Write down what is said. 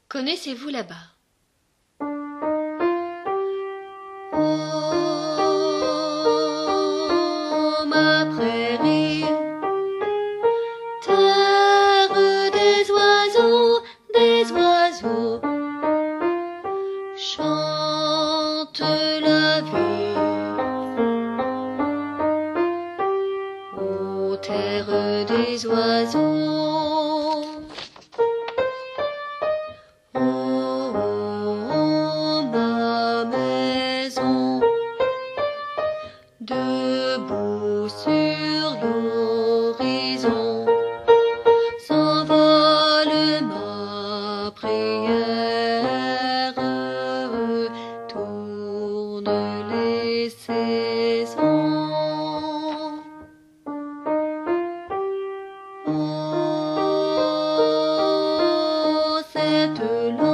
Connaissez-vous là-bas? Oh, ma prairie, terre des oiseaux, chante la vie. Ô terre des oiseaux, oh, ma maison, debout sur l'horizon, s'envole ma prière, tourne les saisons. Oh, cette langue